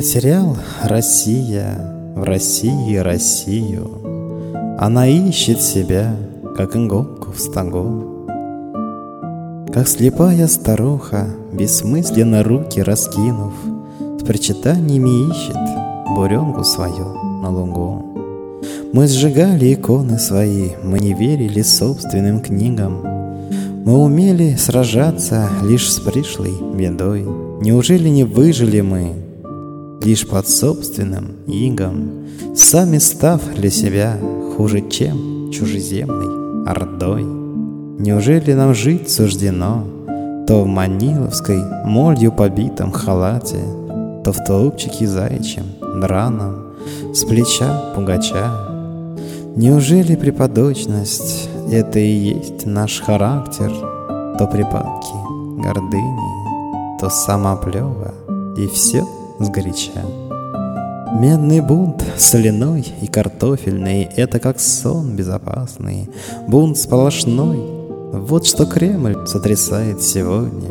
Сериал «Россия» в России Россию. Она ищет себя, как иголку в стогу. Как слепая старуха, бессмысленно руки раскинув, с причитаниями ищет буренку свою на лугу. Мы сжигали иконы свои, мы не верили собственным книгам. Мы умели сражаться лишь с пришлой бедой. Неужели не выжили мы лишь под собственным игом, сами став для себя хуже, чем чужеземной ордой? Неужели нам жить суждено то в маниловской молью побитом халате, то в тулупчике заячьем драном с плеча пугача? Неужели припадочность — это и есть наш характер? То припадки гордыни, то самоплёва, и все сгоряча. Медный бунт соляной и картофельный — это как сон безопасный, бунт сплошной. Вот что Кремль сотрясает сегодня,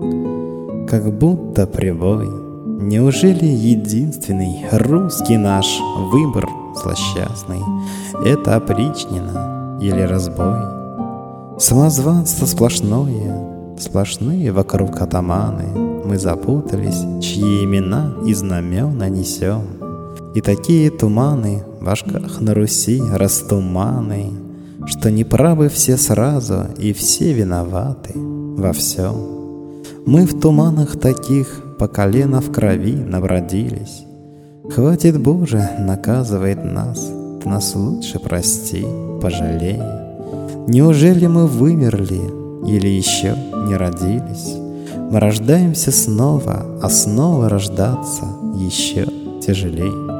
как будто прибой. Неужели единственный русский наш выбор злосчастный — это опричнина или разбой? Самозванство сплошное, сплошные вокруг атаманы. Мы запутались, чьи имена и знамена несем. И такие туманы в башках на Руси растуманы, что неправы все сразу и все виноваты во всем. Мы в туманах таких по колено в крови набродились. Хватит, Боже, наказывает нас, ты нас лучше прости, пожалей. Неужели мы вымерли или еще не родились? Мы рождаемся снова, а снова рождаться еще тяжелей.